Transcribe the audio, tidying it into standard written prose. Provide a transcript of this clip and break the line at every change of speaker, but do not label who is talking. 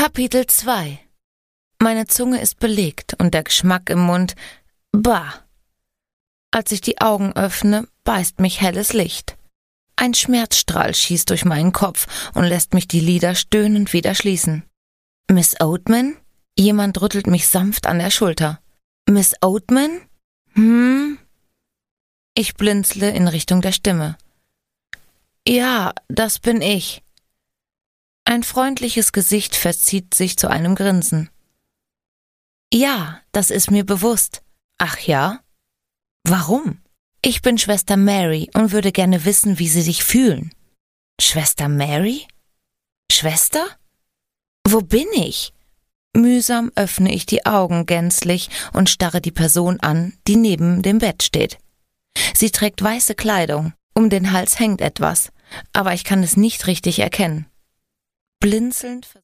Kapitel 2. Meine Zunge ist belegt und der Geschmack im Mund, bah. Als ich die Augen öffne, beißt mich helles Licht. Ein Schmerzstrahl schießt durch meinen Kopf und lässt mich die Lider stöhnend wieder schließen. Miss Oatman? Jemand rüttelt mich sanft an der Schulter. Miss Oatman? Ich blinzle in Richtung der Stimme. Ja, das bin ich. Ein freundliches Gesicht verzieht sich zu einem Grinsen. Ja, das ist mir bewusst. Ach ja? Warum? Ich bin Schwester Mary und würde gerne wissen, wie Sie sich fühlen. Schwester Mary? Schwester? Wo bin ich? Mühsam öffne ich die Augen gänzlich und starre die Person an, die neben dem Bett steht. Sie trägt weiße Kleidung, um den Hals hängt etwas, aber ich kann es nicht richtig erkennen. Blinzelnd